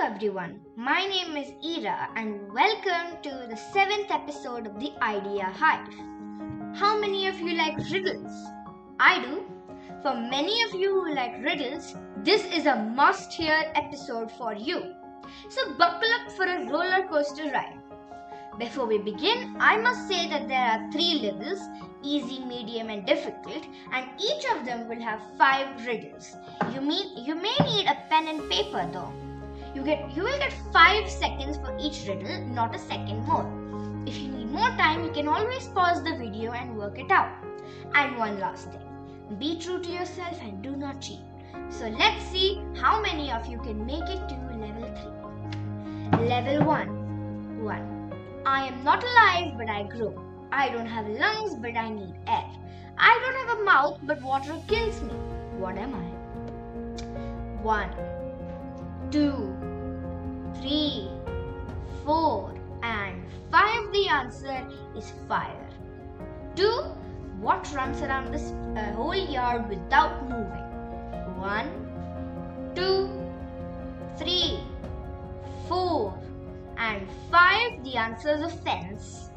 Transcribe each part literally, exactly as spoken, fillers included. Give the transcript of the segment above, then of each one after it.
everyone, my name is Ira and welcome to the seventh episode of the Idea Hive. How many of you like riddles? I do. For many of you who like riddles, this is a must-hear episode for you. So buckle up for a roller coaster ride. Before we begin, I must say that there are three levels, easy, medium and difficult, and each of them will have five riddles. You, mean, you may need a pen and paper though. You, get, you will get five seconds for each riddle, not a second more. If you need more time, you can always pause the video and work it out. And one last thing, be true to yourself and do not cheat. So let's see how many of you can make it to level three. Level one. one. I am not alive but I grow. I don't have lungs but I need air. I don't have a mouth but water kills me. What am I? One, two, three, four and five. The answer is fire. Two. What runs around this uh, whole yard without moving? One, two, three, four and five. The answer is a fence.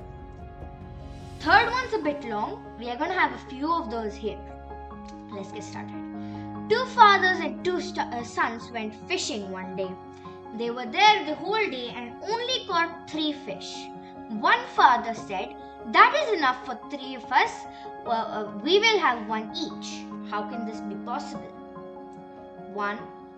Third one's a bit long. We are going to have a few of those here. Let's get started. Two fathers and two st- uh, sons went fishing one day. They were there the whole day and only caught three fish. One father said, "That is enough for three of us. Well, uh, we will have one each." How can this be possible? One,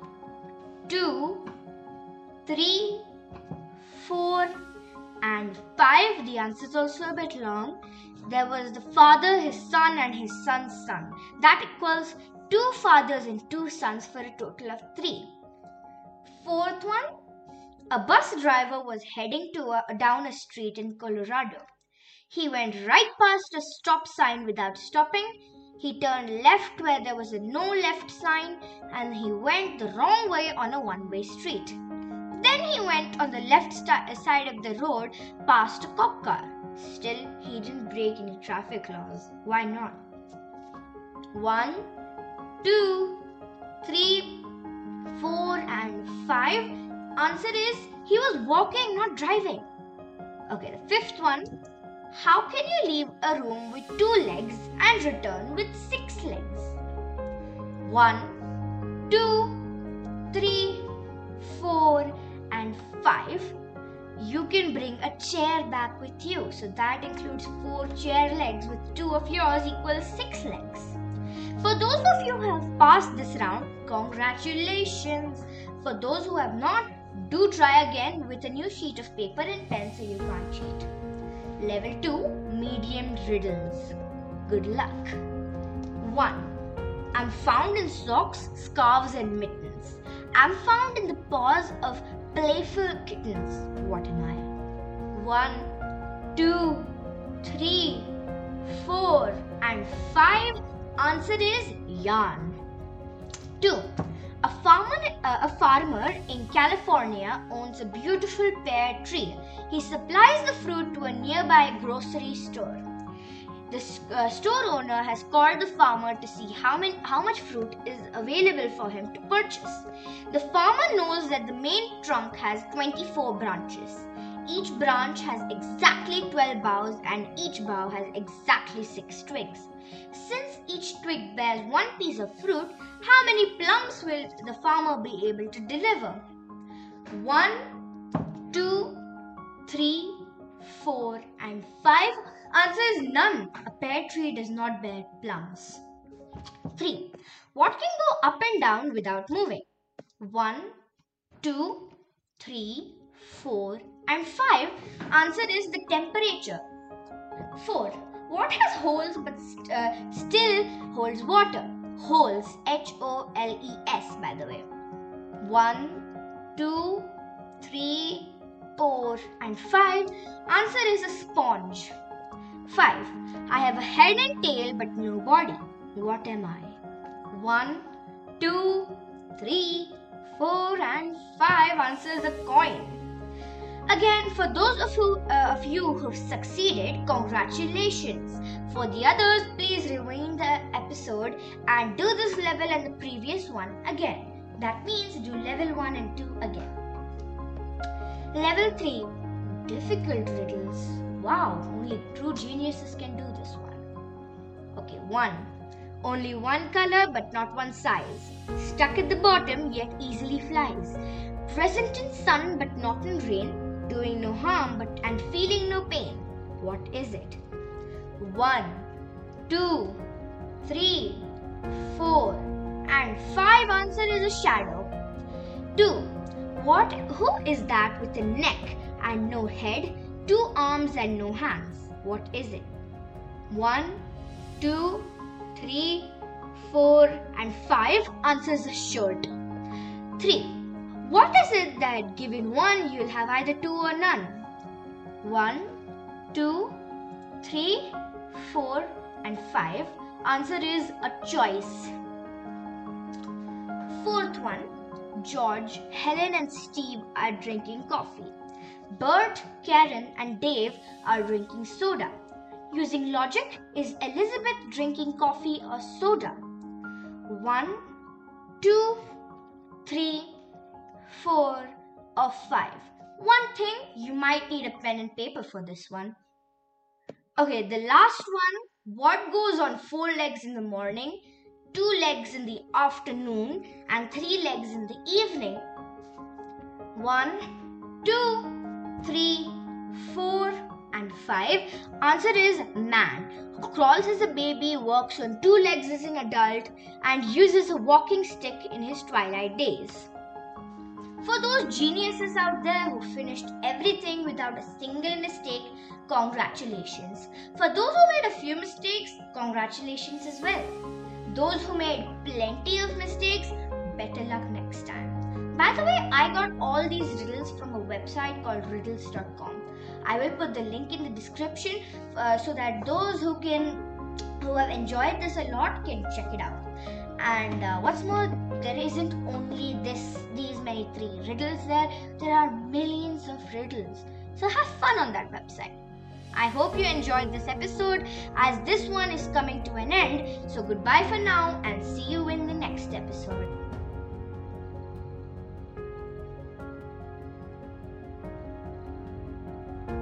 two, three, four and five. The answer is also a bit long. There was the father, his son and his son's son. That equals two fathers and two sons for a total of three. Fourth one, a bus driver was heading to a, down a street in Colorado. He went right past a stop sign without stopping. He turned left where there was a no left sign and he went the wrong way on a one-way street. Then he went on the left st- side of the road past a cop car. Still, he didn't break any traffic laws. Why not? One, two, three, four and five. Answer is he was walking, not driving. Okay, the fifth one. How can you leave a room with two legs and return with six legs? One, two, three, four and five. You can bring a chair back with you. So that includes four chair legs with two of yours equals six legs. For those of you who have passed this round, congratulations. For those who have not, do try again with a new sheet of paper and pen so you can't cheat. Level two, medium riddles. Good luck. one. I'm found in socks, scarves and mittens. I'm found in the paws of playful kittens. What am I? one, two, three, four and five. Answer is yarn. two. A farmer, uh, a farmer in California owns a beautiful pear tree. He supplies the fruit to a nearby grocery store. The uh, store owner has called the farmer to see how, many, how much fruit is available for him to purchase. The farmer knows that the main trunk has twenty-four branches. Each branch has exactly twelve boughs and each bough has exactly six twigs. Since each twig bears one piece of fruit, how many plums will the farmer be able to deliver? One, two, three, four and five. Answer is none. A pear tree does not bear plums. three. What can go up and down without moving? one, two, three, four and five. Answer is the temperature. four. What has holes but st- uh, still holds water? Holes, H O L E S by the way. one, two, three, four and five. Answer is a sponge. five. I have a head and tail but no body. What am I? one, two, three, four and five. Answer is a coin. Again, for those of you, uh, of you who've succeeded, congratulations. For the others, please rewind the episode and do this level and the previous one again. That means do level one and two again. Level three. Difficult riddles. Wow, only true geniuses can do this one. Okay, one. Only one color but not one size. Stuck at the bottom yet easily flies. Present in sun but not in rain. Doing no harm but and feeling no pain. What is it? One, two, three, four, and five. Answer is a shadow. Two. What? Who is that with a neck and no head, two arms and no hands? What is it? One, two, three, four, and five. Answers a shirt. Three. What is it that given one you'll have either two or none? One, two, three, four, and five. Answer is a choice. Fourth one. George, Helen, and Steve are drinking coffee. Bert, Karen, and Dave are drinking soda. Using logic, is Elizabeth drinking coffee or soda? One, two, three, four, or five. One thing, you might need a pen and paper for this one. Okay, the last one. What goes on four legs in the morning, two legs in the afternoon, and three legs in the evening? One, two, three, four, and five. Answer is man, who crawls as a baby, works on two legs as an adult, and uses a walking stick in his twilight days. For those geniuses out there who finished everything without a single mistake, congratulations. For those who made a few mistakes, congratulations as well. Those who made plenty of mistakes, better luck next time. By the way, I got all these riddles from a website called riddles dot com. I will put the link in the description uh, so that those who can who have enjoyed this a lot can check it out. And uh, what's more, there isn't only this these many three riddles there. There are millions of riddles. So have fun on that website. I hope you enjoyed this episode, as this one is coming to an end. So goodbye for now and see you in the next episode.